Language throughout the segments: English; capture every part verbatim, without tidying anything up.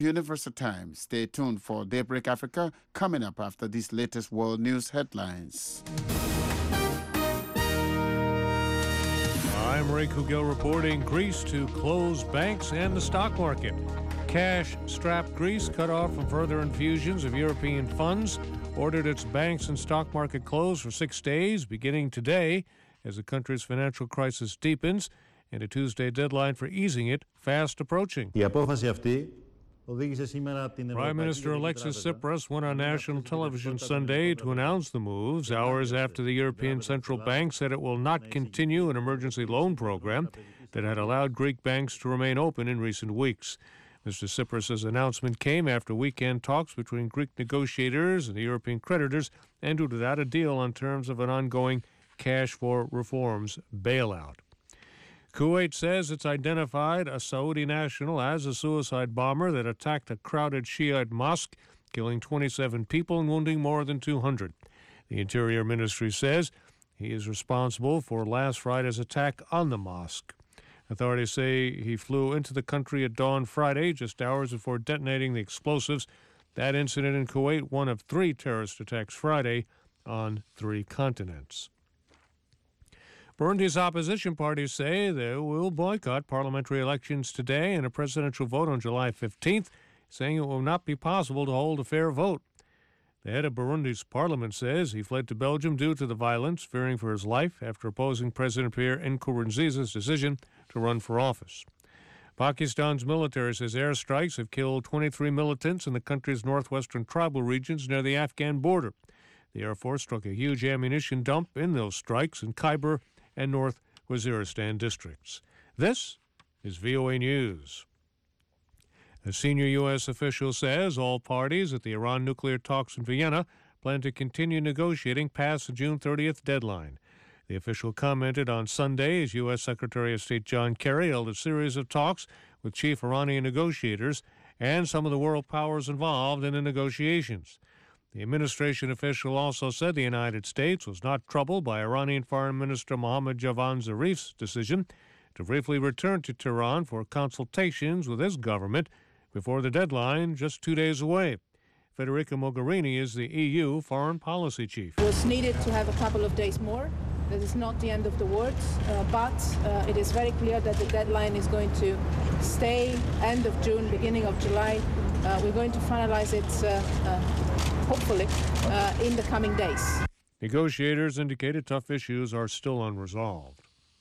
Universal Time. Stay tuned for Daybreak Africa coming up after these latest world news headlines. I'm Ray Kugel reporting. Greece to close banks and the stock market. Cash-strapped Greece, cut off from further infusions of European funds, ordered its banks and stock market closed for six days, beginning today, as the country's financial crisis deepens, and a Tuesday deadline for easing it fast approaching. Prime Minister Alexis Tsipras went on national television Sunday to announce the moves, hours after the European Central Bank said it will not continue an emergency loan program that had allowed Greek banks to remain open in recent weeks. Mister Tsipras' announcement came after weekend talks between Greek negotiators and the European creditors ended without a deal on terms of an ongoing cash for reforms bailout. Kuwait says it's identified a Saudi national as a suicide bomber that attacked a crowded Shiite mosque, killing twenty-seven people and wounding more than two hundred. The Interior Ministry says he is responsible for last Friday's attack on the mosque. Authorities say he flew into the country at dawn Friday, just hours before detonating the explosives. That incident in Kuwait, one of three terrorist attacks Friday on three continents. Burundi's opposition parties say they will boycott parliamentary elections today and a presidential vote on July fifteenth, saying it will not be possible to hold a fair vote. The head of Burundi's parliament says he fled to Belgium due to the violence, fearing for his life after opposing President Pierre Nkurunziza's decision to run for office. Pakistan's military says airstrikes have killed twenty-three militants in the country's northwestern tribal regions near the Afghan border. The Air Force struck a huge ammunition dump in those strikes in Khyber and North Waziristan districts. This is V O A News. A senior U S official says all parties at the Iran nuclear talks in Vienna plan to continue negotiating past the June thirtieth deadline. The official commented on Sunday as U S Secretary of State John Kerry held a series of talks with chief Iranian negotiators and some of the world powers involved in the negotiations. The administration official also said the United States was not troubled by Iranian Foreign Minister Mohammad Javad Zarif's decision to briefly return to Tehran for consultations with his government before the deadline just two days away. Federica Mogherini is the E U foreign policy chief. It was needed to have a couple of days more. This is not the end of the world, uh, but uh, it is very clear that the deadline is going to stay end of June, beginning of July. Uh, we're going to finalize it, uh, uh, hopefully, uh, in the coming days. Negotiators indicated tough issues are still unresolved.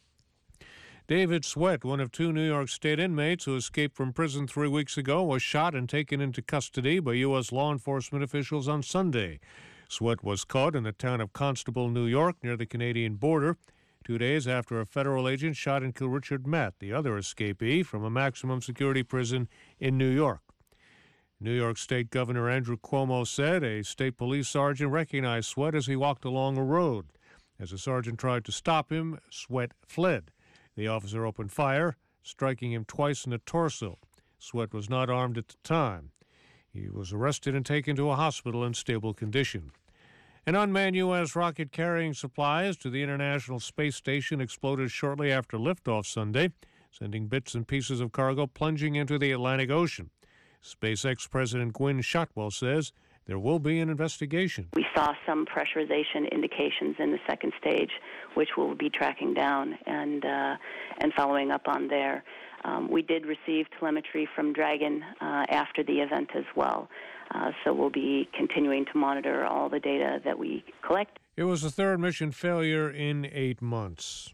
David Sweat, one of two New York State inmates who escaped from prison three weeks ago, was shot and taken into custody by U S law enforcement officials on Sunday. Sweat was caught in the town of Constable, New York, near the Canadian border, two days after a federal agent shot and killed Richard Matt, the other escapee from a maximum security prison in New York. New York State Governor Andrew Cuomo said a state police sergeant recognized Sweat as he walked along a road. As the sergeant tried to stop him, Sweat fled. The officer opened fire, striking him twice in the torso. Sweat was not armed at the time. He was arrested and taken to a hospital in stable condition. An unmanned U S rocket carrying supplies to the International Space Station exploded shortly after liftoff Sunday, sending bits and pieces of cargo plunging into the Atlantic Ocean. SpaceX President Gwynne Shotwell says there will be an investigation. We saw some pressurization indications in the second stage, which we'll be tracking down and uh, and following up on there. Um, we did receive telemetry from Dragon uh, after the event as well, uh, so we'll be continuing to monitor all the data that we collect. It was the third mission failure in eight months.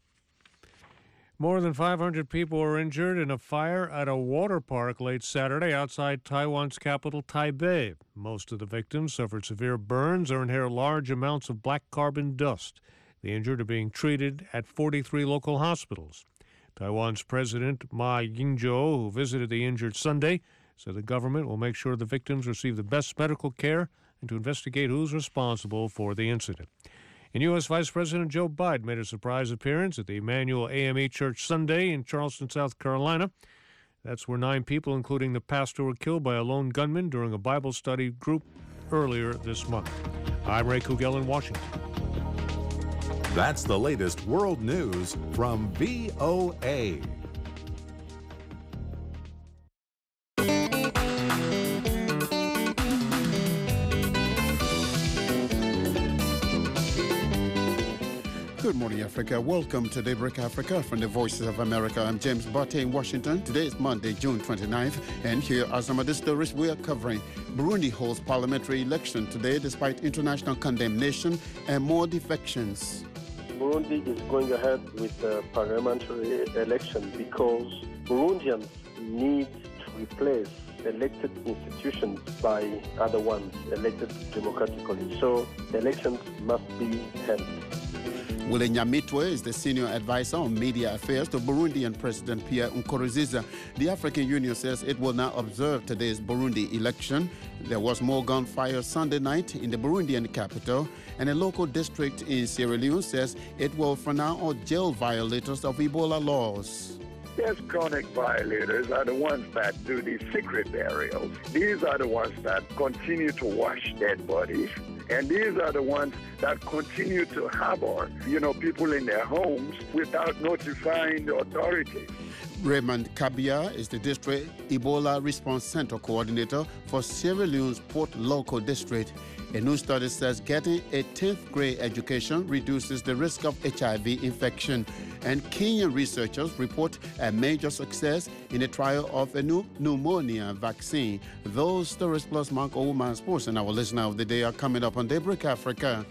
More than five hundred people were injured in a fire at a water park late Saturday outside Taiwan's capital, Taipei. Most of the victims suffered severe burns or inhaled large amounts of black carbon dust. The injured are being treated at forty-three local hospitals. Taiwan's President Ma Ying-jeou, who visited the injured Sunday, said the government will make sure the victims receive the best medical care and to investigate who's responsible for the incident. And U S Vice President Joe Biden made a surprise appearance at the Emmanuel A M E Church Sunday in Charleston, South Carolina. That's where nine people, including the pastor, were killed by a lone gunman during a Bible study group earlier this month. I'm Ray Kugel in Washington. That's the latest world news from V O A. Good morning, Africa. Welcome to Daybreak Africa from the Voices of America. I'm James Barty in Washington. Today is Monday, June twenty-ninth, and here are some of the stories we are covering. Burundi holds parliamentary election today despite international condemnation and more defections. Burundi is going ahead with the parliamentary election because Burundians need to replace elected institutions by other ones elected democratically. So elections must be held. Wole Nyamitwe is the senior advisor on media affairs to Burundian President Pierre Nkurunziza. The African Union says it will not observe today's Burundi election. There was more gunfire Sunday night in the Burundian capital, and a local district in Sierra Leone says it will for now jail violators of Ebola laws. Yes, chronic violators are the ones that do these secret burials. These are the ones that continue to wash dead bodies. And these are the ones that continue to harbor, you know, people in their homes without notifying the authorities. Raymond Kabia is the district Ebola Response Center coordinator for Sierra Leone's Port Local District. A new study says getting a tenth grade education reduces the risk of H I V infection. And Kenyan researchers report a major success in the trial of a new pneumonia vaccine. Those stories plus Mark Oman Sports and our listener of the day are coming up on Daybreak Africa.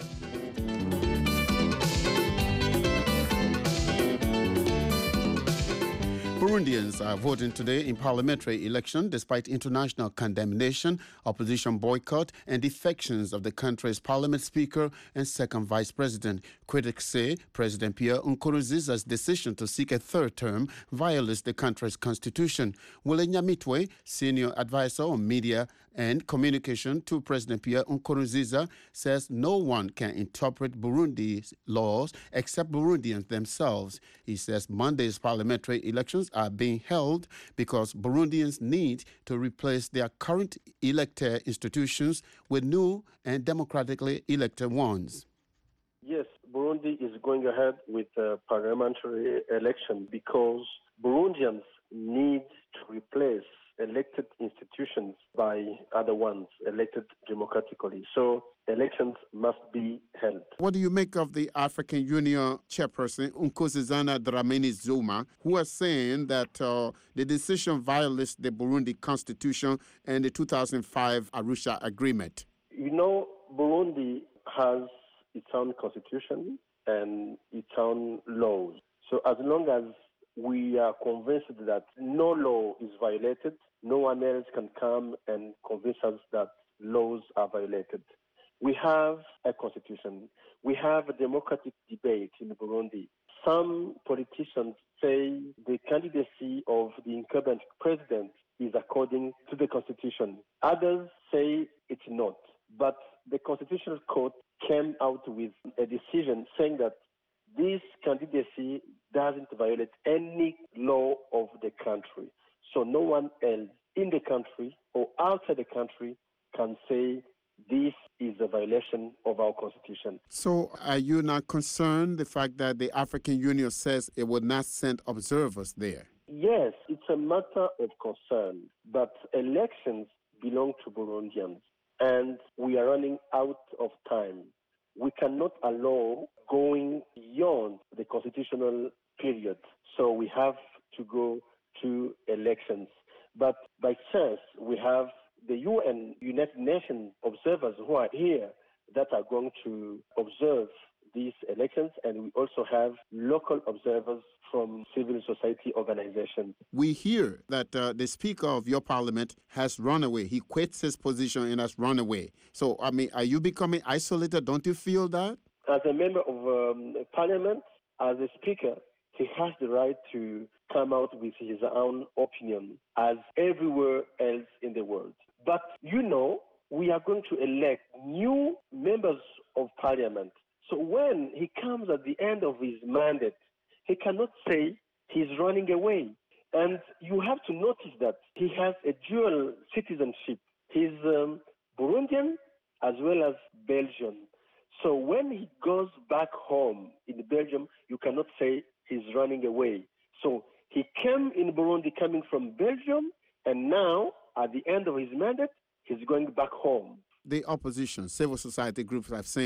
Burundians are voting today in parliamentary election despite international condemnation, opposition boycott, and defections of the country's parliament speaker and second vice president. Critics say President Pierre Nkurunziza's decision to seek a third term violates the country's constitution. Wole Nyamitwe, senior advisor on media and communication to President Pierre Nkurunziza, says no one can interpret Burundi's laws except Burundians themselves. He says Monday's parliamentary elections are being held because Burundians need to replace their current elected institutions with new and democratically elected ones. Yes, Burundi is going ahead with the parliamentary election because Burundians need to replace elected institutions by other ones elected democratically. So elections must be held. What do you make of the African Union chairperson, Nkosazana Dramani Zuma, who is saying that uh, the decision violates the Burundi constitution and the two thousand five Arusha agreement? You know, Burundi has its own constitution and its own laws. So as long as we are convinced that no law is violated, no one else can come and convince us that laws are violated. We have a constitution. We have a democratic debate in Burundi. Some politicians say the candidacy of the incumbent president is according to the constitution. Others say it's not. But the Constitutional Court came out with a decision saying that this candidacy doesn't violate any law of the country. So no one else in the country or outside the country can say this is a violation of our constitution. So are you not concerned the fact that the African Union says it will not send observers there? Yes, it's a matter of concern, but elections belong to Burundians, and we are running out of time. We cannot allow going beyond the constitutional period, so we have to go to elections. But by chance, we have the U N, United Nations observers who are here that are going to observe these elections, and we also have local observers from civil society organizations. We hear that uh, the Speaker of your parliament has run away. He quits his position and has run away. So, I mean, are you becoming isolated? Don't you feel that? As a member of um, parliament, as a speaker, he has the right to come out with his own opinion as everywhere else in the world. But, you know, we are going to elect new members of parliament. So when he comes at the end of his mandate, he cannot say he's running away. And you have to notice that he has a dual citizenship. He's um, Burundian as well as Belgian. So when he goes back home in Belgium, you cannot say he's running away. So he came in Burundi coming from Belgium, and now, at the end of his mandate, he's going back home. The opposition, civil society groups have saying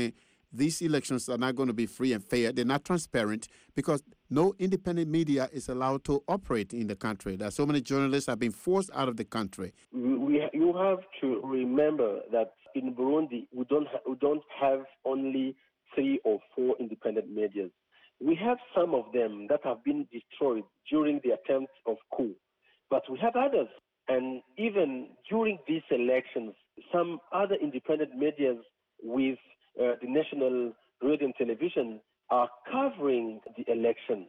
these elections are not going to be free and fair. They're not transparent because no independent media is allowed to operate in the country. There are so many journalists have been forced out of the country. We, we, you have to remember that in Burundi, we don't, ha- we don't have only three or four independent media. We have some of them that have been destroyed during the attempt of coup, but we have others. And even during these elections, some other independent media with uh, the National Radio and Television are covering the election.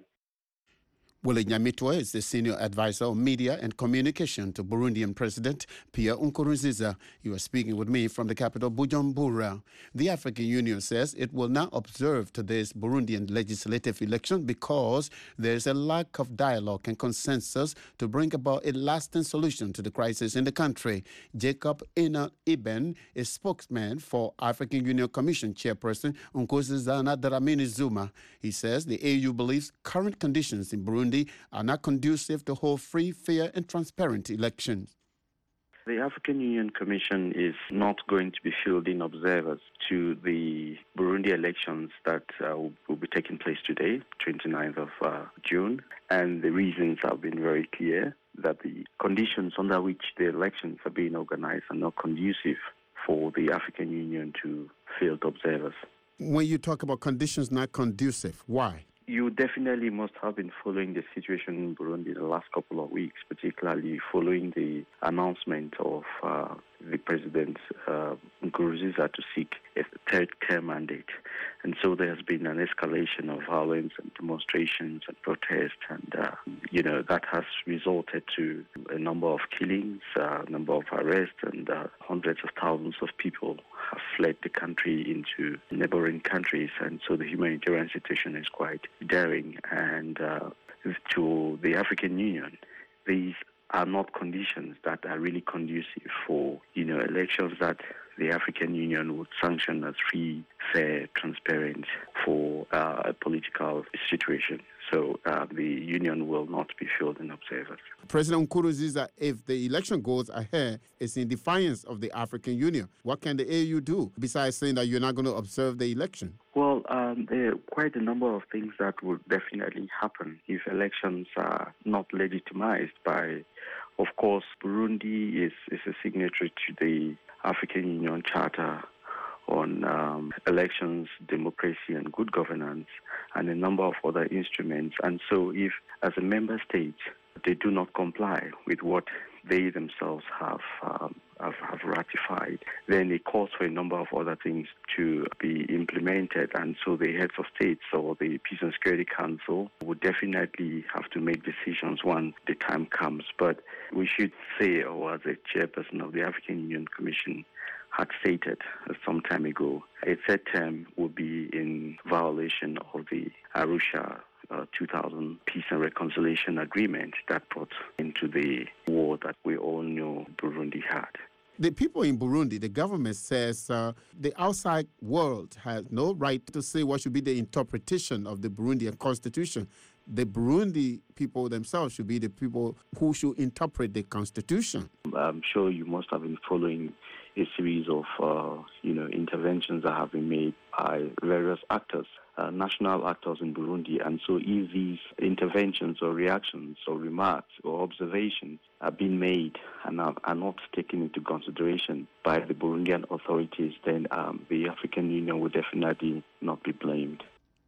Willie Nyamitwe is the senior advisor on media and communication to Burundian President Pierre Nkurunziza. He was speaking with me from the capital, Bujumbura. The African Union says it will not observe today's Burundian legislative election because there is a lack of dialogue and consensus to bring about a lasting solution to the crisis in the country. Jacob Ina Iben is spokesman for African Union Commission Chairperson Nkosazana Dlamini Zuma. He says the A U believes current conditions in Burundi are not conducive to hold free, fair, and transparent elections. The African Union Commission is not going to be fielding observers to the Burundi elections that uh, will be taking place today, twenty-ninth of uh, June. And the reasons have been very clear, that the conditions under which the elections are being organized are not conducive for the African Union to field observers. When you talk about conditions not conducive, why? You definitely must have been following the situation in Burundi in the last couple of weeks, particularly following the announcement of uh, the President uh, Nkurunziza to seek a third term mandate. And so there has been an escalation of violence and demonstrations and protests, and, uh, you know, that has resulted to a number of killings, a uh, number of arrests, and uh, hundreds of thousands of people have fled the country into neighboring countries, and so the humanitarian situation is quite daring. And uh, to the African Union, these are not conditions that are really conducive for, you know, elections that the African Union would sanction as free, fair, transparent for uh, a political situation. So uh, the union will not be fielding observers. President Nkurunziza, if the election goes ahead, it's in defiance of the African Union. What can the A U do besides saying that you're not going to observe the election? Well, um, there are quite a number of things that would definitely happen if elections are not legitimized by, of course, Burundi is, is a signatory to the African Union Charter on um, elections, democracy, and good governance, and a number of other instruments. And so if, as a member state, they do not comply with what they themselves have, um, have, have ratified, then it calls for a number of other things to be implemented. And so the heads of states or the Peace and Security Council would definitely have to make decisions when the time comes. But we should say, or as a chairperson of the African Union Commission had stated some time ago, a third term would be in violation of the Arusha uh, two thousand Peace and Reconciliation Agreement that brought into the war that we all know Burundi had. The people in Burundi, the government says uh, the outside world has no right to say what should be the interpretation of the Burundian constitution. The Burundi people themselves should be the people who should interpret the constitution. I'm sure you must have been following a series of, uh, you know, interventions that have been made by various actors, uh, national actors in Burundi. And so if these interventions or reactions or remarks or observations are being made and are, are not taken into consideration by the Burundian authorities, then um, the African Union will definitely not be blamed.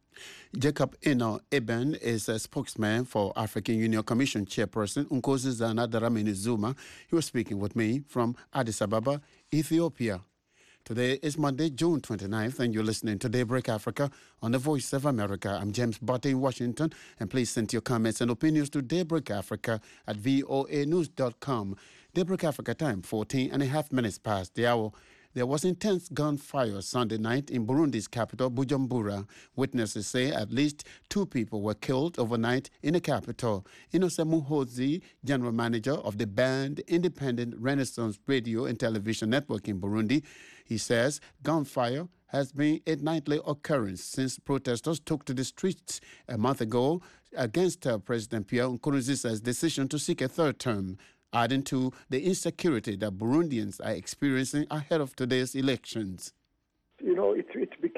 Jacob Ino Eben is a spokesman for African Union Commission Chairperson Nkosazana Dlamini Zuma. He was speaking with me from Addis Ababa, Ethiopia. Today is Monday, June twenty-ninth, and you're listening to Daybreak Africa on the Voice of America. I'm James Botte in Washington, and please send your comments and opinions to Daybreak Africa at voa news dot com. Daybreak Africa time, fourteen and a half minutes past the hour. There was intense gunfire Sunday night in Burundi's capital, Bujumbura. Witnesses say at least two people were killed overnight in the capital. Innocent Muhozi, general manager of the banned Independent Renaissance Radio and Television Network in Burundi, he says gunfire has been a nightly occurrence since protesters took to the streets a month ago against uh, President Pierre Nkurunziza's decision to seek a third term, adding to the insecurity that Burundians are experiencing ahead of today's elections. You know, it, it became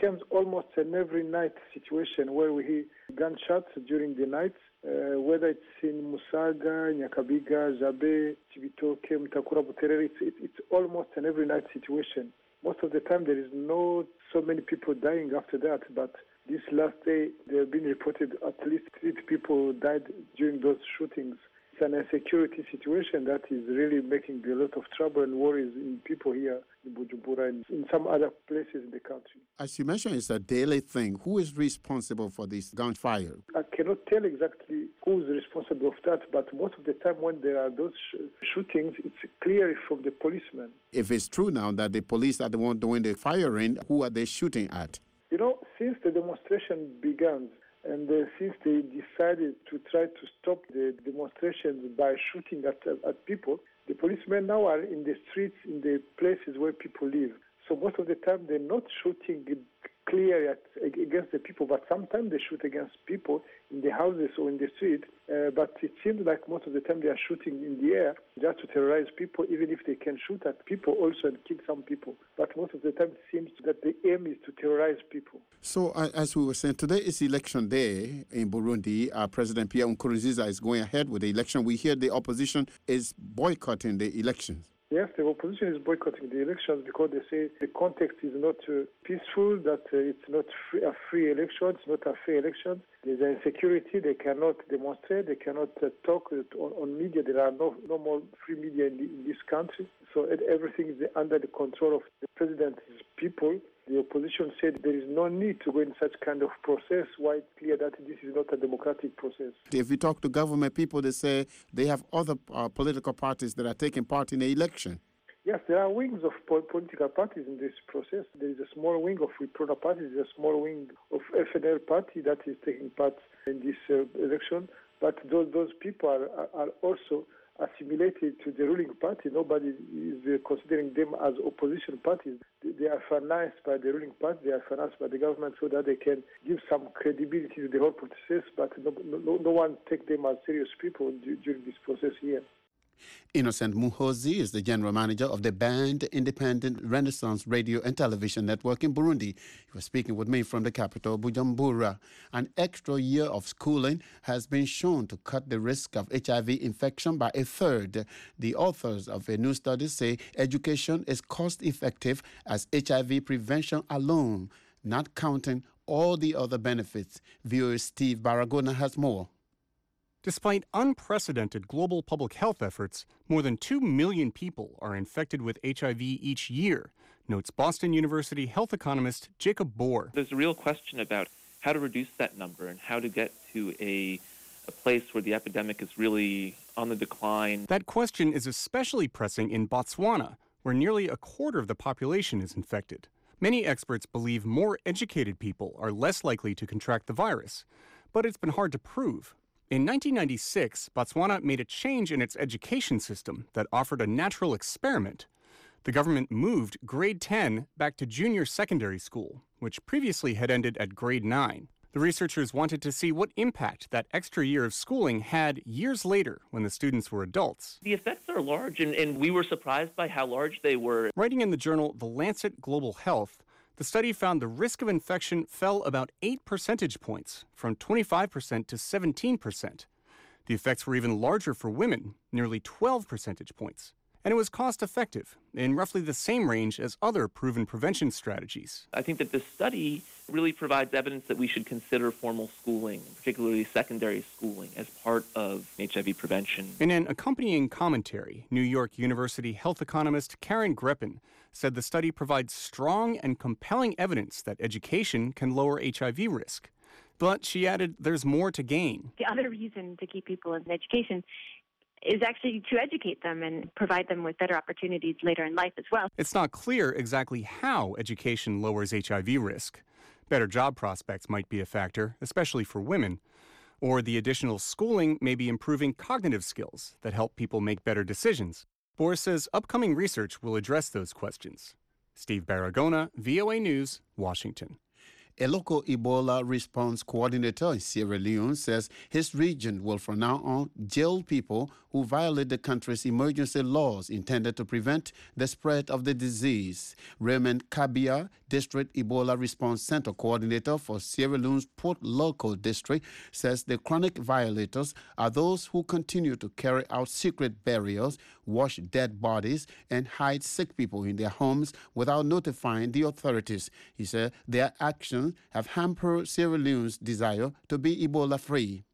becomes almost an every night situation where we hear gunshots during the night, uh, whether it's in Musaga, Nyakabiga, Jabe, Chibitoke, Mutakura, Buterere. It's, it's, it's almost an every night situation. Most of the time there is no so many people dying after that, but this last day there have been reported at least three people died during those shootings. It's an insecurity situation that is really making a lot of trouble and worries in people here in Bujumbura and in some other places in the country. As you mentioned, it's a daily thing. Who is responsible for this gunfire? I cannot tell exactly who is responsible of that, but most of the time when there are those sh- shootings, it's clear from the policemen. If it's true now that the police are the one doing the firing, who are they shooting at? You know, since the demonstration began, and uh, since they decided to try to stop the demonstrations by shooting at, uh, at people, the policemen now are in the streets, in the places where people live. So most of the time they're not shooting clear at, against the people, but sometimes they shoot against people in the houses or in the street. Uh, but it seems like most of the time they are shooting in the air just to terrorize people, even if they can shoot at people also and kill some people. But most of the time it seems that the aim is to terrorize people. So uh, as we were saying, today is election day in Burundi. Uh, President Pierre Nkurunziza is going ahead with the election. We hear the opposition is boycotting the elections. Yes, the opposition is boycotting the elections because they say the context is not uh, peaceful, that uh, it's not free, a free election, it's not a fair election. There's insecurity, they cannot demonstrate, they cannot uh, talk on, on media. There are no, no more free media in, the, in this country. So everything is under the control of the president's people. The opposition said there is no need to go in such kind of process. Why it's clear that this is not a democratic process. If you talk to government people, they say they have other uh, political parties that are taking part in the election. Yes, there are wings of po- political parties in this process. There is a small wing of Wiprona party, there is a small wing of F N L party that is taking part in this uh, election. But those those people are, are also assimilated to the ruling party. Nobody is considering them as opposition parties. They are financed by the ruling party, they are financed by the government so that they can give some credibility to the whole process, but no, no, no one take them as serious people during this process here. Innocent Muhozi is the general manager of the banned Independent Renaissance Radio and Television Network in Burundi. He was speaking with me from the capital, Bujumbura. An extra year of schooling has been shown to cut the risk of H I V infection by a third. The authors of a new study say education is cost-effective as H I V prevention alone, not counting all the other benefits. V O A Steve Baragona has more. Despite unprecedented global public health efforts, more than two million people are infected with H I V each year, notes Boston University health economist Jacob Bohr. There's a real question about how to reduce that number and how to get to a, a place where the epidemic is really on the decline. That question is especially pressing in Botswana, where nearly a quarter of the population is infected. Many experts believe more educated people are less likely to contract the virus, but it's been hard to prove. In nineteen ninety-six, Botswana made a change in its education system that offered a natural experiment. The government moved grade ten back to junior secondary school, which previously had ended at grade nine. The researchers wanted to see what impact that extra year of schooling had years later when the students were adults. The effects are large, and, and we were surprised by how large they were. Writing in the journal The Lancet Global Health, the study found the risk of infection fell about eight percentage points, from twenty-five percent to seventeen percent. The effects were even larger for women, nearly twelve percentage points. And it was cost-effective, in roughly the same range as other proven prevention strategies. I think that this study really provides evidence that we should consider formal schooling, particularly secondary schooling, as part of H I V prevention. In an accompanying commentary, New York University health economist Karen Greppen said the study provides strong and compelling evidence that education can lower H I V risk. But she added there's more to gain. The other reason to keep people in education is actually to educate them and provide them with better opportunities later in life as well. It's not clear exactly how education lowers H I V risk. Better job prospects might be a factor, especially for women. Or the additional schooling may be improving cognitive skills that help people make better decisions. Bohr says upcoming research will address those questions. Steve Baragona, V O A News, Washington. A local Ebola response coordinator in Sierra Leone says his region will from now on jail people who violate the country's emergency laws intended to prevent the spread of the disease. Raymond Kabia, District Ebola Response Center coordinator for Sierra Leone's Port Local District, says the chronic violators are those who continue to carry out secret burials, wash dead bodies, and hide sick people in their homes without notifying the authorities. He said their actions have hampered Sierra Leone's desire to be Ebola-free.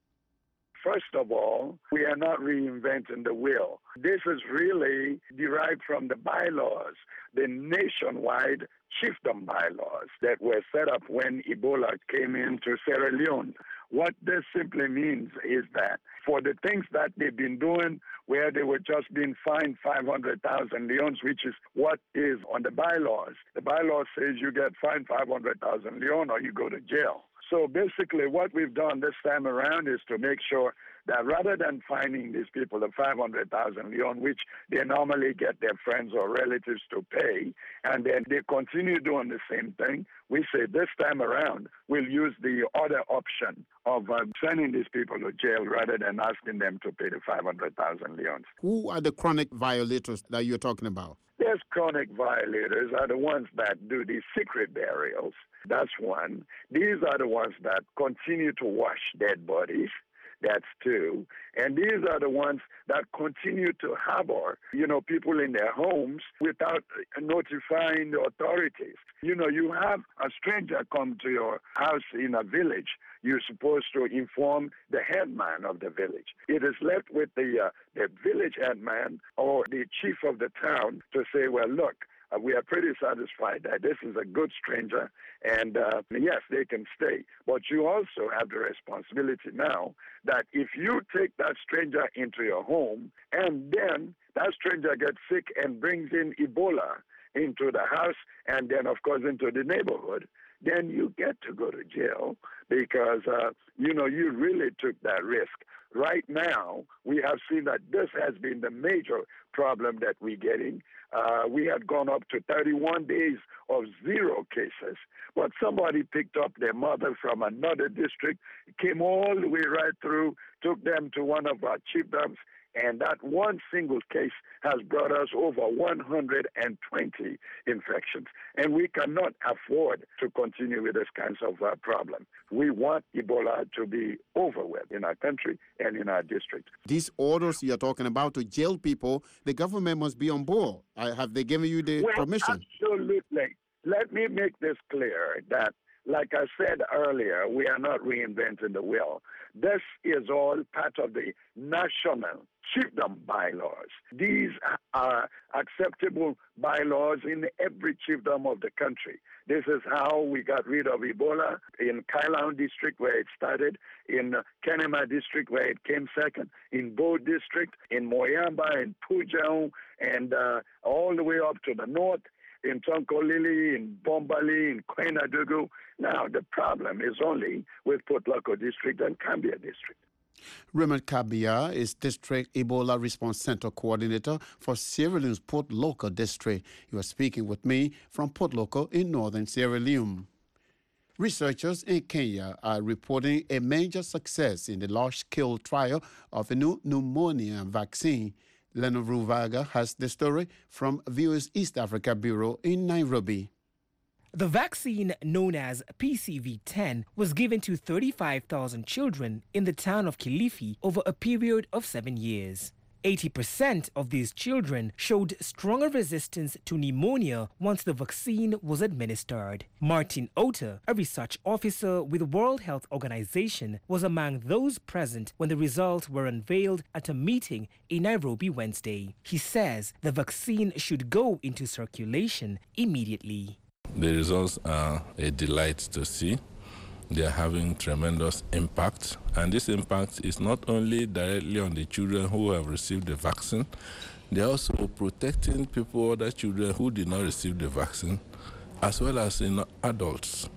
First of all, we are not reinventing the wheel. This is really derived from the bylaws, the nationwide chiefdom bylaws that were set up when Ebola came into Sierra Leone. What this simply means is that for the things that they've been doing where they were just being fined five hundred thousand leones, which is what is on the bylaws. The bylaws says you get fined five hundred thousand leones or you go to jail. So basically what we've done this time around is to make sure that rather than fining these people the five hundred thousand leon, which they normally get their friends or relatives to pay, and then they continue doing the same thing, we say this time around we'll use the other option of uh, sending these people to jail rather than asking them to pay the five hundred thousand leons. Who are the chronic violators that you're talking about? There's chronic violators are the ones that do these secret burials. That's one. These are the ones that continue to wash dead bodies. That's two. And these are the ones that continue to harbor, you know, people in their homes without notifying the authorities. You know, you have a stranger come to your house in a village. You're supposed to inform the headman of the village. It is left with the, uh, the village headman or the chief of the town to say, well, look, Uh, we are pretty satisfied that this is a good stranger, and uh, yes, they can stay. But you also have the responsibility now that if you take that stranger into your home and then that stranger gets sick and brings in Ebola into the house and then, of course, into the neighborhood, then you get to go to jail because, uh, you know, you really took that risk. Right now, we have seen that this has been the major problem that we're getting. Uh, we had gone up to thirty-one days of zero cases, but somebody picked up their mother from another district, came all the way right through, took them to one of our chiefdoms, and that one single case has brought us over one hundred twenty infections. And we cannot afford to continue with this kinds of uh, problem. We want Ebola to be over with in our country and in our district. These orders you're talking about to jail people, the government must be on board. Uh, have they given you the well, permission? Absolutely. Let me make this clear that, like I said earlier, we are not reinventing the wheel. This is all part of the national chiefdom bylaws. These are acceptable bylaws in every chiefdom of the country. This is how we got rid of Ebola in Kailan district where it started, in Kenema district where it came second, in Bo district, in Moyamba, in Pujao, and uh, all the way up to the north, in Tonkolili, in Bombali, in Kwenadugu. Now, the problem is only with Port Local district and Cambia district. Raymond Kabia is District Ebola Response Center Coordinator for Sierra Leone's Port Local District. He was speaking with me from Port Local in northern Sierra Leone. Researchers in Kenya are reporting a major success in the large-scale trial of a new pneumonia vaccine. Leonard Ruvaga has the story from V O A's East Africa Bureau in Nairobi. The vaccine, known as P C V ten, was given to thirty-five thousand children in the town of Kilifi over a period of seven years. eighty percent of these children showed stronger resistance to pneumonia once the vaccine was administered. Martin Ota, a research officer with the World Health Organization, was among those present when the results were unveiled at a meeting in Nairobi Wednesday. He says the vaccine should go into circulation immediately. The results are a delight to see. They are having tremendous impact, and this impact is not only directly on the children who have received the vaccine, they are also protecting people, other children who did not receive the vaccine, as well as in adults.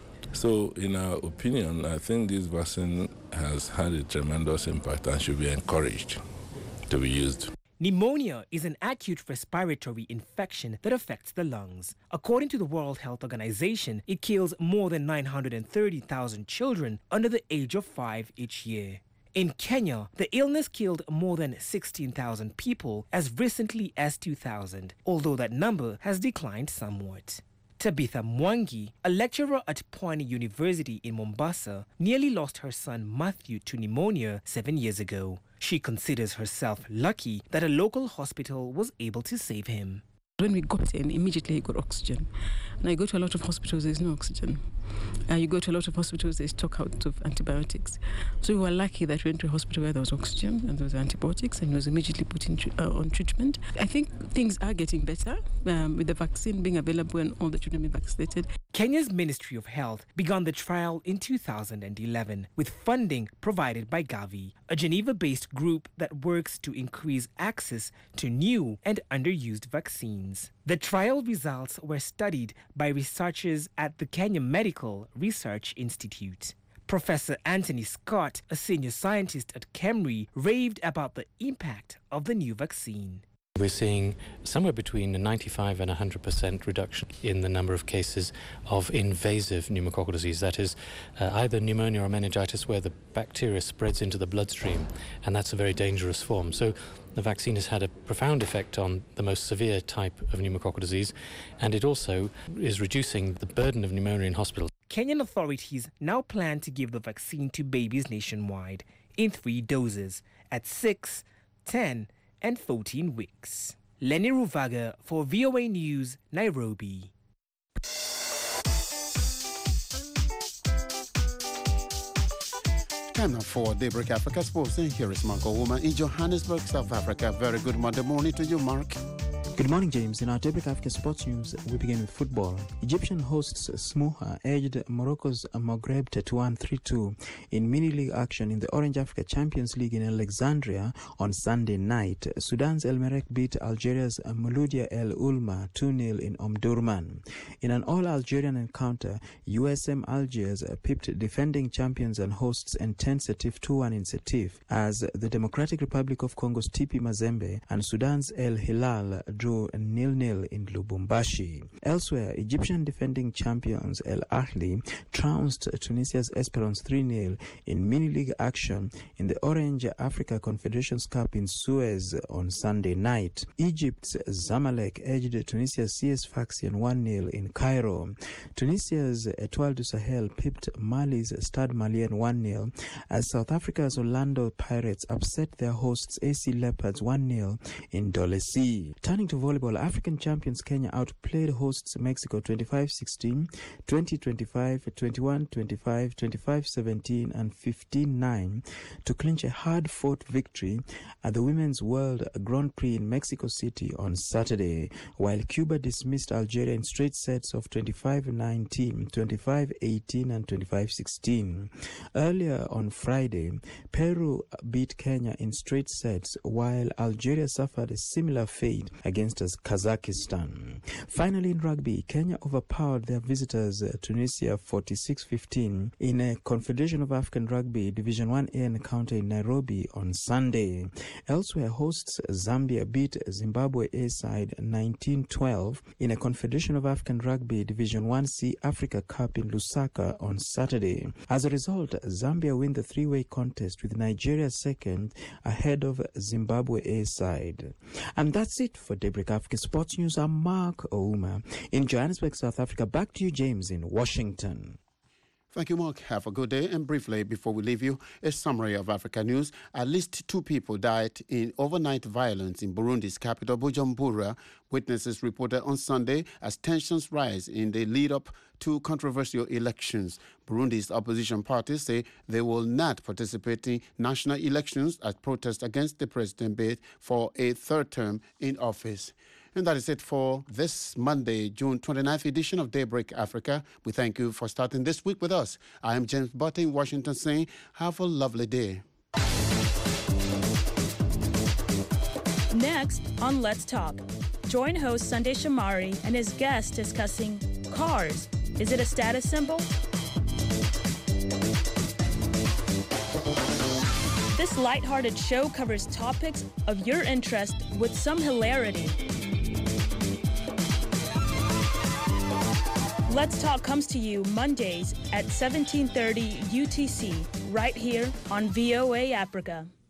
So in our opinion, I think this vaccine has had a tremendous impact and should be encouraged to be used. Pneumonia is an acute respiratory infection that affects the lungs. According to the World Health Organization, it kills more than nine hundred thirty thousand children under the age of five each year. In Kenya, the illness killed more than sixteen thousand people as recently as two thousand, although that number has declined somewhat. Tabitha Mwangi, a lecturer at Pwani University in Mombasa, nearly lost her son Matthew to pneumonia seven years ago. She considers herself lucky that a local hospital was able to save him. When we got in, immediately he got oxygen. And I go to a lot of hospitals, there's no oxygen. Uh, you go to a lot of hospitals, they stock out of antibiotics. So we were lucky that we went to a hospital where there was oxygen and there was antibiotics and he was immediately put in, uh, on treatment. I think things are getting better um, with the vaccine being available and all the children being vaccinated. Kenya's Ministry of Health began the trial in two thousand eleven with funding provided by Gavi, a Geneva-based group that works to increase access to new and underused vaccines. The trial results were studied by researchers at the Kenya Medical Research Institute. Professor Anthony Scott, a senior scientist at KEMRI, raved about the impact of the new vaccine. We're seeing somewhere between a ninety-five and one hundred percent reduction in the number of cases of invasive pneumococcal disease, that is uh, either pneumonia or meningitis where the bacteria spreads into the bloodstream, and that's a very dangerous form. So the vaccine has had a profound effect on the most severe type of pneumococcal disease, and it also is reducing the burden of pneumonia in hospitals. Kenyan authorities now plan to give the vaccine to babies nationwide in three doses at six, ten, and fourteen weeks. Lenny Ruvaga for V O A News, Nairobi. Time now for Daybreak Africa Sports, and here is Mark Owuma in Johannesburg, South Africa. Very good Monday morning to you, Mark. Good morning, James. In our Daybreak Africa Sports News, we begin with football. Egyptian hosts Smuha edged Morocco's Maghreb to one three two in mini-league action in the Orange Africa Champions League in Alexandria on Sunday night. Sudan's El Merreikh beat Algeria's Mouloudia El Ulma two nil in Omdurman. In an all-Algerian encounter, U S M Algiers pipped defending champions and hosts Enten Setif two one in Setif, as the Democratic Republic of Congo's T P Mazembe and Sudan's El Hilal drew nil nil in Lubumbashi. Elsewhere, Egyptian defending champions El Ahly trounced Tunisia's Esperance three nil in mini-league action in the Orange Africa Confederations Cup in Suez on Sunday night. Egypt's Zamalek edged Tunisia's C S Sfaxien one nil in Cairo. Tunisia's Etoile du Sahel pipped Mali's Stade Malien one nil, as South Africa's Orlando Pirates upset their hosts A C Leopards one nil in Dolesi. Turning to volleyball, African champions Kenya outplayed hosts Mexico twenty-five sixteen, twenty twenty-five, twenty-one twenty-five, twenty-five seventeen, and fifteen nine to clinch a hard-fought victory at the Women's World Grand Prix in Mexico City on Saturday, while Cuba dismissed Algeria in straight sets of twenty-five nineteen, twenty-five eighteen, and twenty-five sixteen. Earlier on Friday, Peru beat Kenya in straight sets, while Algeria suffered a similar fate against Kazakhstan. Finally, in rugby, Kenya overpowered their visitors Tunisia forty-six fifteen in a Confederation of African Rugby Division one A encounter in Nairobi on Sunday. Elsewhere, hosts Zambia beat Zimbabwe A side nineteen twelve in a Confederation of African Rugby Division one C Africa Cup in Lusaka on Saturday. As a result, Zambia win the three-way contest with Nigeria second ahead of Zimbabwe A side. And that's it for Daybreak Africa Sports News. I'm Mark Ouma in Johannesburg, South Africa. Back to you, James, in Washington. Thank you, Mark. Have a good day. And briefly, before we leave you, a summary of Africa news. At least two people died in overnight violence in Burundi's capital, Bujumbura. Witnesses reported on Sunday as tensions rise in the lead-up to controversial elections. Burundi's opposition parties say they will not participate in national elections as protest against the president bid for a third term in office. And that is it for this Monday, June twenty-ninth edition of Daybreak Africa. We thank you for starting this week with us. I am James Butter in Washington saying, have a lovely day. Next on Let's Talk, join host Sunday Shamari and his guest discussing cars. Is it a status symbol? This lighthearted show covers topics of your interest with some hilarity. Let's Talk comes to you Mondays at seventeen thirty U T C, right here on V O A Africa.